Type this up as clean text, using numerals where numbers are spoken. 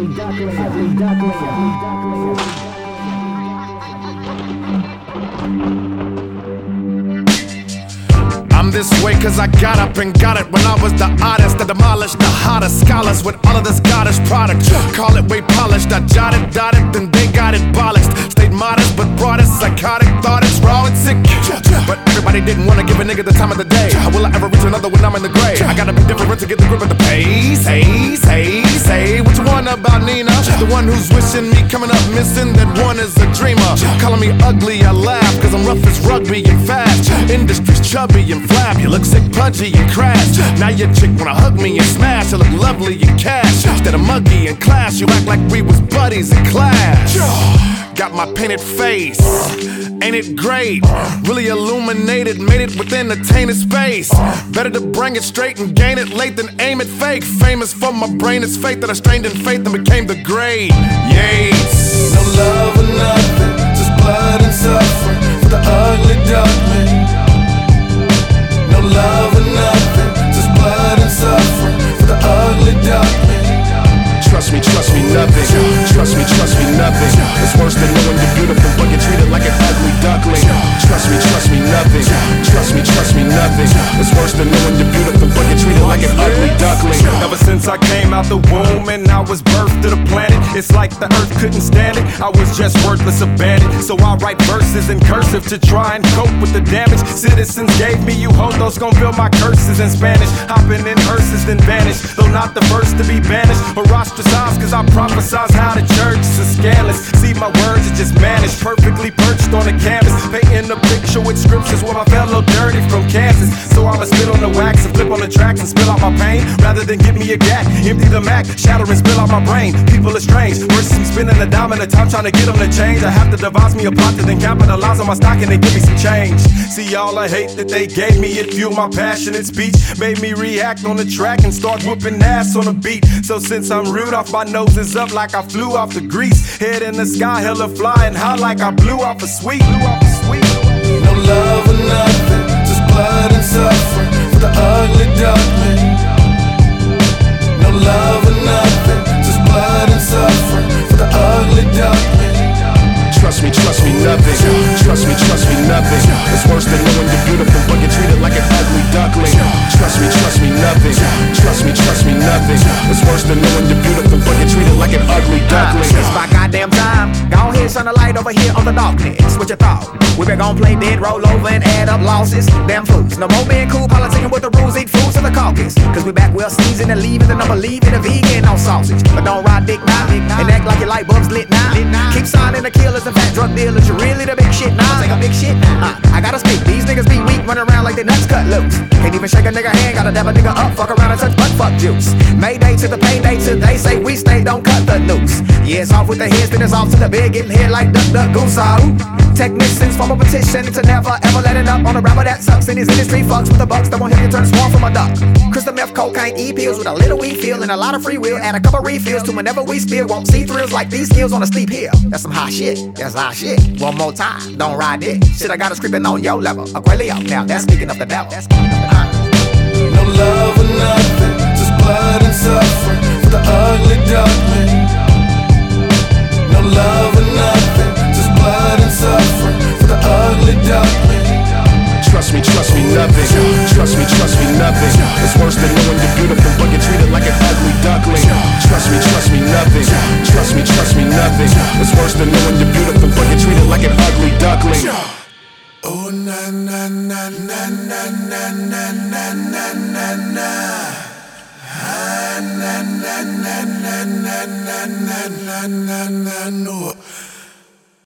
I'm this way cause I got up and got it when I was the artist that demolished the hottest scholars with all of this goddess product. Call it way polished, I jotted, dotted, then they got it bollocked. Stayed modest but brought it psychotic, thought it's raw and sick. But everybody didn't wanna give a nigga the time of the day. How will I ever reach another when I'm in the grave? I gotta be different to get the grip of the pace. Say what you want about Nina, the one who's wishing me coming up missing. That one is a dreamer. Calling me ugly, I laugh cause I'm rough as rugby and fast. Industry's chubby and flab, you look sick, pudgy and crash. Now your chick wanna hug me and smash. I look lovely and cash. Instead of muggy and class, you act like we was buddies in class. Got my painted face, ain't it great? Really illuminated, made it within a tainted space. Better to bring it straight and gain it late than aim it fake. Famous for my brain is fate that I strained in faith and became the great Yates. No love or nothing, just blood and suffering for the ugly duckling. No love or nothing, just blood and suffering for the ugly duckling. Trust me, nothing. Trust me, nothing. It's worse than knowing you're beautiful but you're treated like an ugly duckling. Trust me, nothing. Trust me, nothing. It's worse than knowing you're beautiful but you're treated like an ugly duckling. Ever since I came out the womb and I was birthed to the planet, it's like the earth couldn't stand it. I was just worthless, abandoned. So I write verses in cursive to try and cope with the damage citizens gave me. You hoes gon' feel my curses in Spanish. Hopping in hearses then vanish, though not the first to be banished or ostracized, cause I prophesize how the church is scandalous. See my words are just managed, perfectly perched on the canvas, painting a picture with scriptures where my fellow dirty from Kansas. So I'ma spit on the wax and flip on the tracks and spill out my pain, rather than give me a gat, empty the Mac, shatter and spill out my brain. People are strange, versus me spinning a dime at a time trying to get them to change. I have to devise me a plot to then capitalize on my stock and then give me some change. See all the hate that they gave me, it fueled my passionate speech, made me react on the track and start whooping ass on the beat. So since I'm rude, off my nose is up like I flew off the grease, head in the sky, hella flying high like I blew off a sweet. No love or nothing, just blood and suffering for the ugly duckling. No love or nothing, just blood and suffering for the ugly duckling. Trust me, nothing. Trust me, nothing. It's worse than knowing you're beautiful but you're treated like an ugly duckling. Trust me, nothing. Trust me, nothing. It's worse than knowing you're beautiful but you're treated like an ugly duckling. It's my goddamn time. Go ahead, shine the light over here on the darkness. What you thought? We been gon' play dead, roll over and add up losses. Damn fools. No more being cool, politicking with the rules, eat fools in the caucus. Cause we back well seasoned and leaving the number leaving a vegan on sausage. But don't ride dick now and act like your light bulb's lit now. Keep signing the killers and fat drug dealers. You really the big shit now? Take a big shit now. I gotta speak. These niggas be weak, running around like they nuts cut loose. Can't even shake a nigga hand, gotta dab a nigga up, fuck around and touch butt fuck juice. Mayday to the payday till they say we stay, don't cut the noose. Yeah, it's off with the heads, then it's off to the bed, getting hit like duck, duck, goose, technicians form a petition to never ever let it up on a rapper that sucks in his industry. Fucks with the bucks that won't help you turn swarm from a duck. Crystal meth, cocaine, E-pills with a little weed feel and a lot of free will. Add a couple refills to whenever we spill. Won't see thrills like these skills on a steep hill. That's some hot shit, that's hot shit. One more time, don't ride it. Shit, I got us creeping on your level. Aquelio, now that's speaking of the devil. No love or nothing, just blood and suffering for the ugly duckling. No love or nothing, just blood and suffering for the ugly duckling. Trust me, nothing. Trust me, nothing. It's worse than knowing you're beautiful but you're treated like an ugly duckling. Trust me, nothing. Trust me, nothing. It's worse than knowing you're beautiful but you're treated like an ugly duckling. Oh na na na na na na na na na na na. Ah na na na na na na na na na na.